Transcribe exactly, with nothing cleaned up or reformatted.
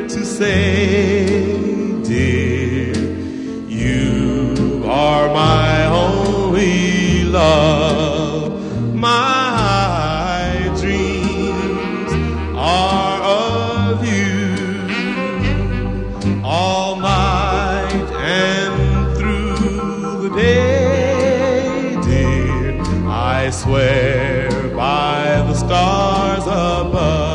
to say, dear, you are my only love. My dreams are of you all night and through the day, dear. I swear by the stars above,